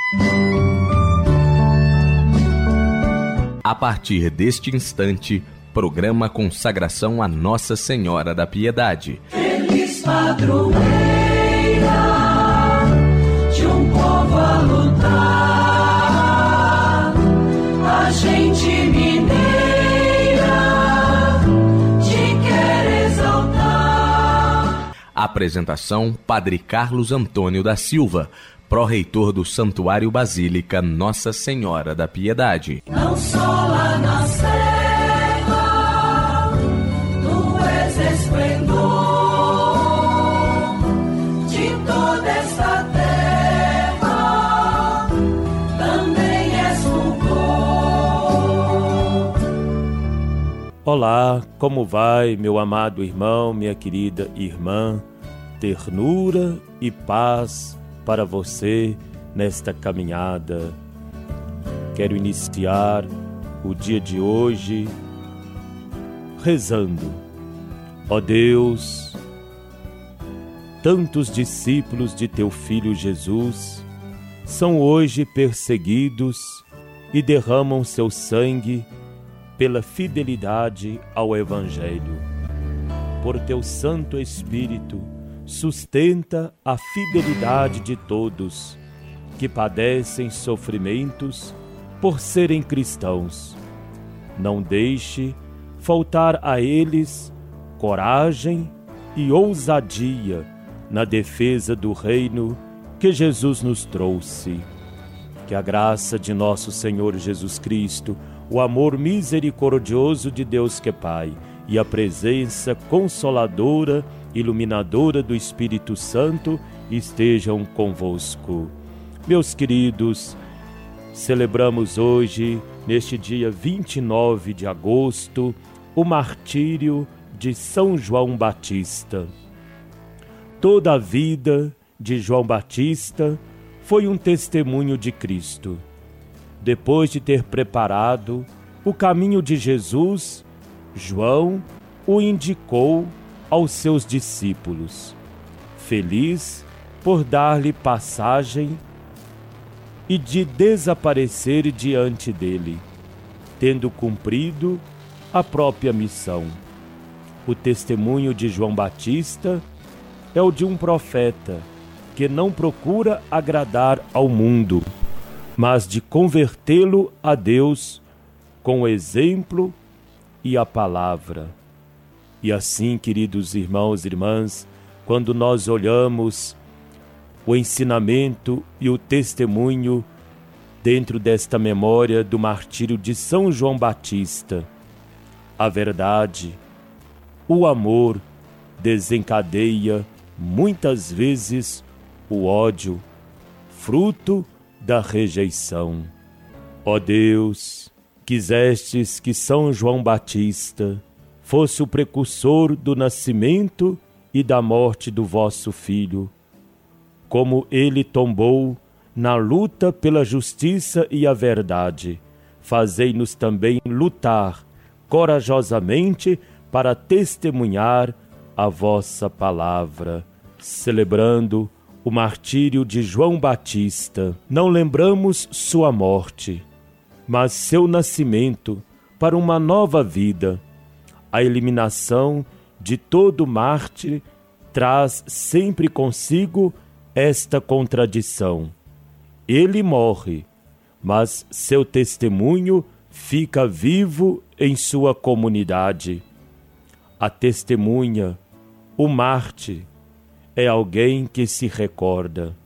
A partir deste instante, programa Consagração a Nossa Senhora da Piedade. Feliz padroeira de um povo a lutar, a gente mineira te quer exaltar. Apresentação: Padre Carlos Antônio da Silva, pró-reitor do Santuário Basílica Nossa Senhora da Piedade. Não só lá na serra, tu és esplendor de toda esta terra, também és fulgor. Olá, como vai, meu amado irmão, minha querida irmã? Ternura e paz para você nesta caminhada. Quero iniciar o dia de hoje rezando. Ó Deus, tantos discípulos de teu Filho Jesus são hoje perseguidos e derramam seu sangue pela fidelidade ao Evangelho. Por teu Santo Espírito, sustenta a fidelidade de todos que padecem sofrimentos por serem cristãos. Não deixe faltar a eles coragem e ousadia na defesa do reino que Jesus nos trouxe. Que a graça de nosso Senhor Jesus Cristo, o amor misericordioso de Deus que é Pai e a presença consoladora, iluminadora do Espírito Santo estejam convosco. Meus queridos, celebramos hoje, neste dia 29 de agosto, o martírio de São João Batista. Toda a vida de João Batista foi um testemunho de Cristo. Depois de ter preparado o caminho de Jesus, João o indicou aos seus discípulos, feliz por dar-lhe passagem e de desaparecer diante dele, tendo cumprido a própria missão. O testemunho de João Batista é o de um profeta que não procura agradar ao mundo, mas de convertê-lo a Deus com o exemplo e a palavra. E assim, queridos irmãos e irmãs, quando nós olhamos o ensinamento e o testemunho dentro desta memória do martírio de São João Batista, a verdade, o amor desencadeia muitas vezes o ódio, fruto da rejeição. Ó Deus, quisestes que São João Batista fosse o precursor do nascimento e da morte do vosso Filho. Como ele tombou na luta pela justiça e a verdade, fazei-nos também lutar corajosamente para testemunhar a vossa palavra. Celebrando o martírio de João Batista, não lembramos sua morte, mas seu nascimento para uma nova vida. A eliminação de todo mártir traz sempre consigo esta contradição. Ele morre, mas seu testemunho fica vivo em sua comunidade. A testemunha, o mártir, é alguém que se recorda.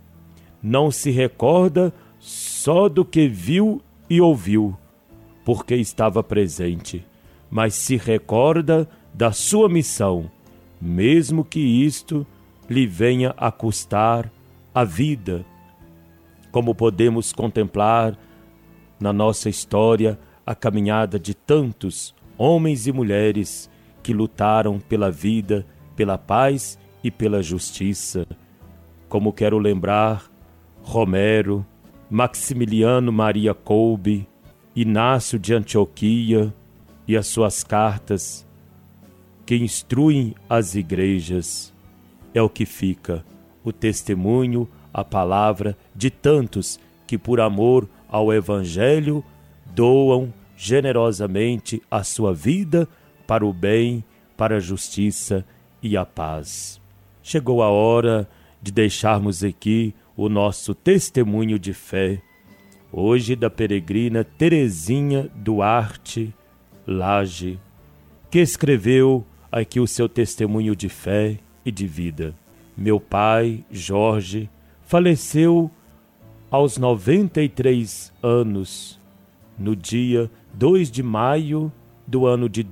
Não se recorda só do que viu e ouviu, porque estava presente, mas se recorda da sua missão, mesmo que isto lhe venha a custar a vida. Como podemos contemplar na nossa história a caminhada de tantos homens e mulheres que lutaram pela vida, pela paz e pela justiça. Como quero lembrar Romero, Maximiliano Maria Kolbe, Inácio de Antioquia e as suas cartas que instruem as igrejas. É o que fica, o testemunho, a palavra de tantos que por amor ao Evangelho doam generosamente a sua vida para o bem, para a justiça e a paz. Chegou a hora de deixarmos aqui o nosso testemunho de fé, hoje da peregrina Terezinha Duarte Lage, que escreveu aqui o seu testemunho de fé e de vida. Meu pai, Jorge, faleceu aos 93 anos, no dia 2 de maio do ano de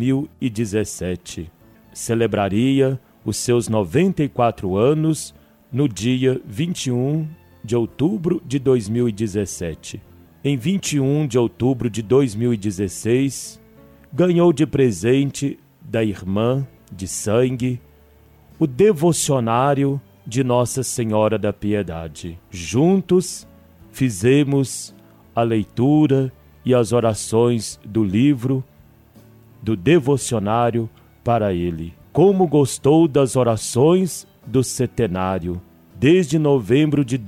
2017. Celebraria os seus 94 anos no dia 21 de outubro de 2017. Em 21 de outubro de 2016, ganhou de presente da irmã de sangue o devocionário de Nossa Senhora da Piedade. Juntos fizemos a leitura e as orações do livro do devocionário para ele. Como gostou das orações do centenário. Desde novembro de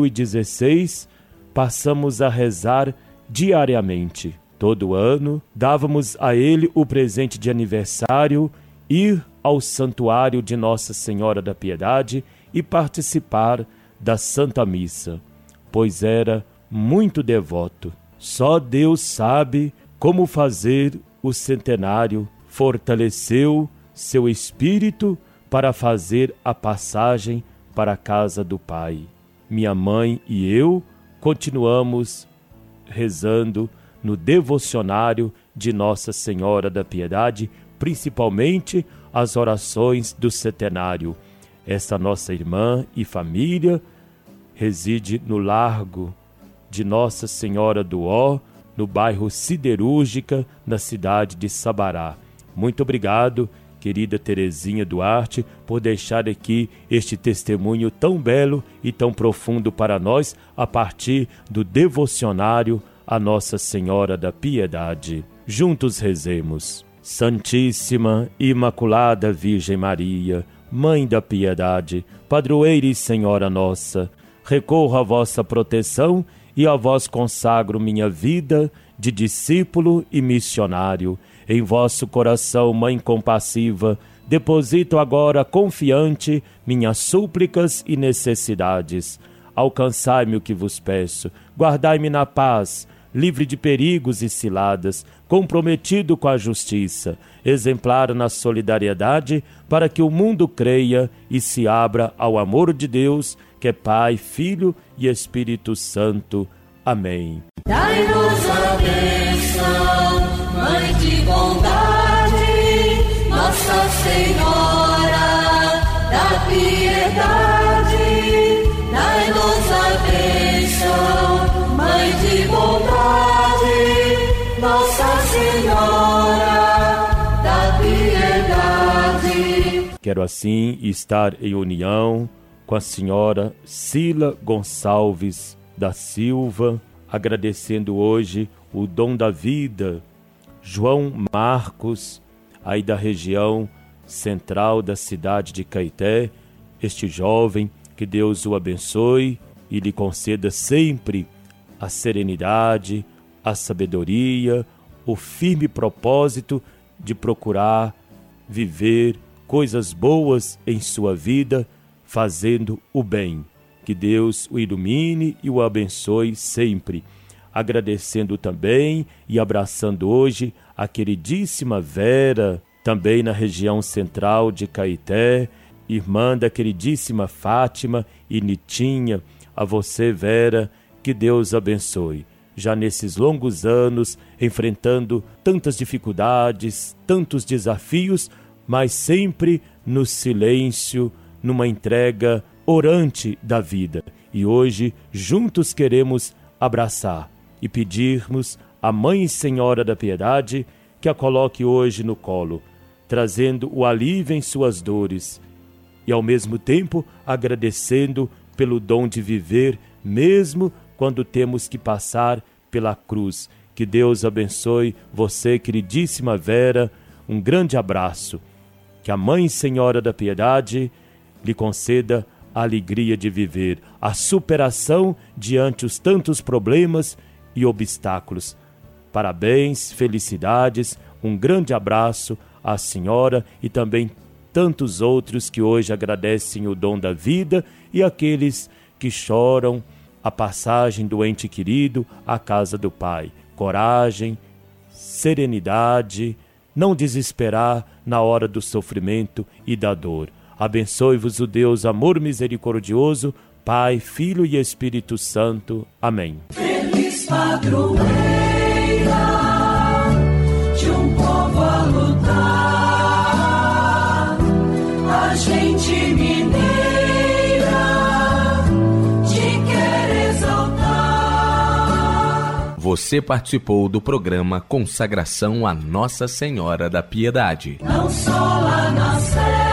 2016, passamos a rezar diariamente. Todo ano, dávamos a ele o presente de aniversário, ir ao santuário de Nossa Senhora da Piedade e participar da Santa Missa, pois era muito devoto. Só Deus sabe como fazer o centenário. Fortaleceu seu espírito para fazer a passagem para a casa do Pai. Minha mãe e eu continuamos rezando no devocionário de Nossa Senhora da Piedade, principalmente as orações do centenário. Esta nossa irmã e família reside no Largo de Nossa Senhora do Ó, no bairro Siderúrgica, na cidade de Sabará. Muito obrigado, querida Terezinha Duarte, por deixar aqui este testemunho tão belo e tão profundo para nós, a partir do devocionário a Nossa Senhora da Piedade. Juntos rezemos. Santíssima e Imaculada Virgem Maria, Mãe da Piedade, Padroeira e Senhora nossa, recorro à vossa proteção e a vós consagro minha vida de discípulo e missionário. Em vosso coração, Mãe compassiva, deposito agora confiante minhas súplicas e necessidades. Alcançai-me o que vos peço, guardai-me na paz, livre de perigos e ciladas, comprometido com a justiça, exemplar na solidariedade, para que o mundo creia e se abra ao amor de Deus, que é Pai, Filho e Espírito Santo. Amém. Dai-nos a bênção, Mãe de bondade, Nossa Senhora da Piedade. Dai-nos a bênção, Mãe de bondade, Nossa Senhora da Piedade. Quero assim estar em união com a senhora Cila Gonçalves da Silva, agradecendo hoje o dom da vida, João Marcos, aí da região central da cidade de Caeté, este jovem, que Deus o abençoe e lhe conceda sempre a serenidade, a sabedoria, o firme propósito de procurar viver coisas boas em sua vida, fazendo o bem. Que Deus o ilumine e o abençoe sempre. Agradecendo também e abraçando hoje a queridíssima Vera, também na região central de Caeté, irmã da queridíssima Fátima e Nitinha. A você, Vera, que Deus abençoe. Já nesses longos anos, enfrentando tantas dificuldades, tantos desafios, mas sempre no silêncio, numa entrega orante da vida. E hoje, juntos queremos abraçar e pedirmos à Mãe Senhora da Piedade que a coloque hoje no colo, trazendo o alívio em suas dores e, ao mesmo tempo, agradecendo pelo dom de viver, mesmo quando temos que passar pela cruz. Que Deus abençoe você, queridíssima Vera. Um grande abraço. Que a Mãe Senhora da Piedade lhe conceda a alegria de viver, a superação diante os tantos problemas e obstáculos. Parabéns, felicidades, um grande abraço à senhora e também tantos outros que hoje agradecem o dom da vida e aqueles que choram a passagem do ente querido à casa do Pai. Coragem, serenidade, não desesperar na hora do sofrimento e da dor. Abençoe-vos o Deus amor misericordioso, Pai, Filho e Espírito Santo. Amém. Feliz padroeira de um povo a lutar, a gente mineira te quer exaltar. Você participou do programa Consagração a Nossa Senhora da Piedade. Não só lá na Sé